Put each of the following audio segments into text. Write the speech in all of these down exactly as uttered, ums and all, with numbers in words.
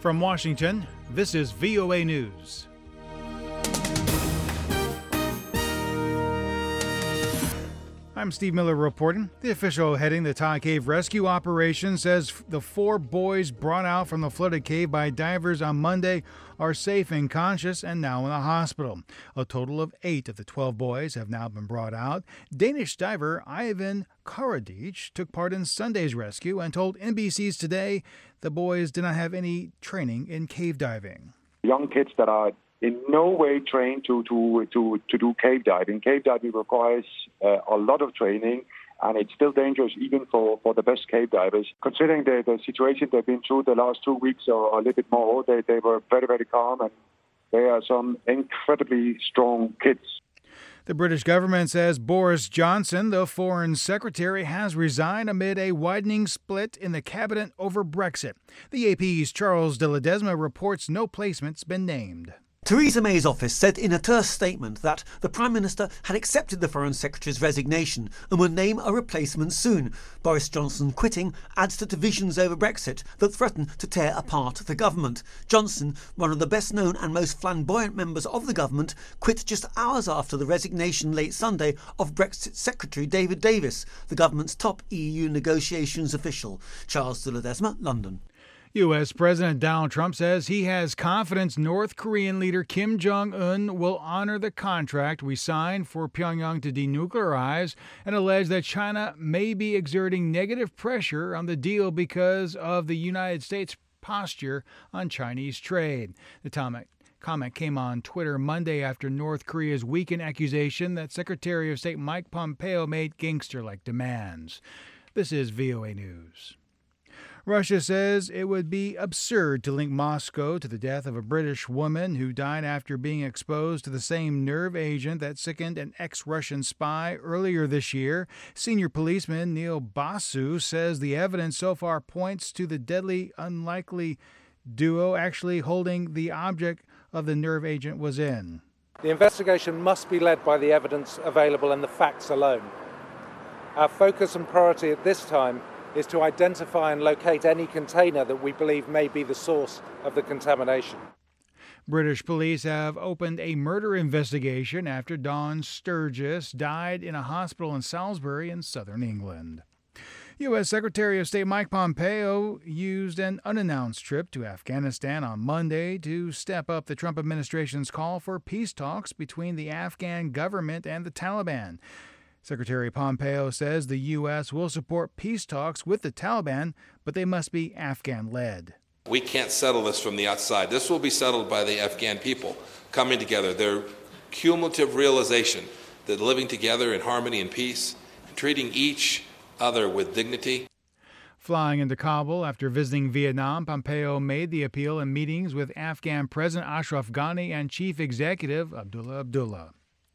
From Washington, this is V O A News. I'm Steve Miller reporting. The official heading the Thai cave rescue operation says the four boys brought out from the flooded cave by divers on Monday are safe and conscious and now in the hospital. A total of eight of the twelve boys have now been brought out. Danish diver Ivan Karadzic took part in Sunday's rescue and told N B C's Today the boys did not have any training in cave diving. Young kids that are in no way trained to, to, to, to do cave diving. Cave diving requires uh, a lot of training, and it's still dangerous even for, for the best cave divers. Considering the, the situation they've been through the last two weeks or a little bit more, they, they were very, very calm, and they are some incredibly strong kids. The British government says Boris Johnson, the Foreign Secretary, has resigned amid a widening split in the cabinet over Brexit. The A P's Charles de Ledesma reports no placement's been named. Theresa May's office said in a terse statement that the Prime Minister had accepted the Foreign Secretary's resignation and would name a replacement soon. Boris Johnson quitting adds to divisions over Brexit that threaten to tear apart the government. Johnson, one of the best-known and most flamboyant members of the government, quit just hours after the resignation late Sunday of Brexit Secretary David Davis, the government's top E U negotiations official. Charles de Ledesma, London. U S. President Donald Trump says he has confidence North Korean leader Kim Jong-un will honor the contract we signed for Pyongyang to denuclearize and allege that China may be exerting negative pressure on the deal because of the United States' posture on Chinese trade. The comment Comment came on Twitter Monday after North Korea's weakened accusation that Secretary of State Mike Pompeo made gangster-like demands. This is V O A News. Russia says it would be absurd to link Moscow to the death of a British woman who died after being exposed to the same nerve agent that sickened an ex-Russian spy earlier this year. Senior policeman Neil Basu says the evidence so far points to the deadly, unlikely duo actually holding the object of the nerve agent was in. The investigation must be led by the evidence available and the facts alone. Our focus and priority at this time is to identify and locate any container that we believe may be the source of the contamination. British police have opened a murder investigation after Dawn Sturgis died in a hospital in Salisbury in southern England. U S. Secretary of State Mike Pompeo used an unannounced trip to Afghanistan on Monday to step up the Trump administration's call for peace talks between the Afghan government and the Taliban. Secretary Pompeo says the U S will support peace talks with the Taliban, but they must be Afghan-led. We can't settle this from the outside. This will be settled by the Afghan people coming together. Their cumulative realization that living together in harmony and peace, treating each other with dignity. Flying into Kabul after visiting Vietnam, Pompeo made the appeal in meetings with Afghan President Ashraf Ghani and Chief Executive Abdullah Abdullah.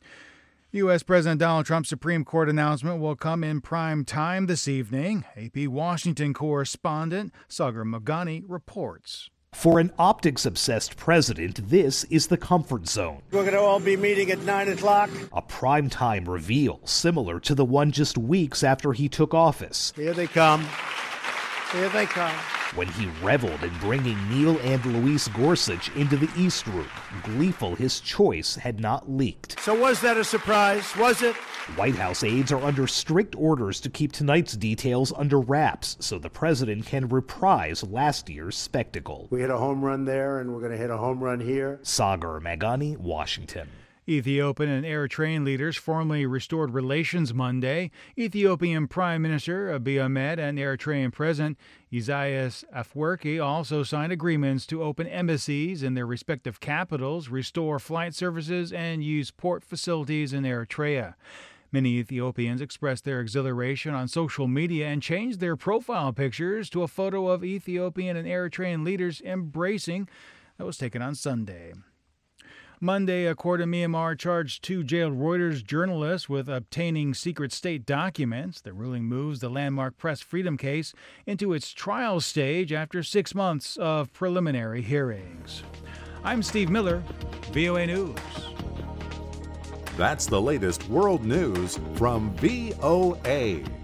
U S. President Donald Trump's Supreme Court announcement will come in prime time this evening. A P Washington correspondent Sagar Meghani reports. For an optics-obsessed president, this is the comfort zone. We're going to all be meeting at nine o'clock. A primetime reveal similar to the one just weeks after he took office. Here they come. Here they come. When he reveled in bringing Neil and Louise Gorsuch into the East Room, gleeful his choice had not leaked. So was that a surprise? Was it? White House aides are under strict orders to keep tonight's details under wraps so the president can reprise last year's spectacle. We hit a home run there, and we're going to hit a home run here. Sagar Meghani, Washington. Ethiopian and Eritrean leaders formally restored relations Monday. Ethiopian Prime Minister Abiy Ahmed and Eritrean President Isaias Afwerki also signed agreements to open embassies in their respective capitals, restore flight services, and use port facilities in Eritrea. Many Ethiopians expressed their exhilaration on social media and changed their profile pictures to a photo of Ethiopian and Eritrean leaders embracing that was taken on Sunday. Monday, a court in Myanmar charged two jailed Reuters journalists with obtaining secret state documents. The ruling moves the landmark press freedom case into its trial stage after six months of preliminary hearings. I'm Steve Miller, V O A News. That's the latest world news from V O A.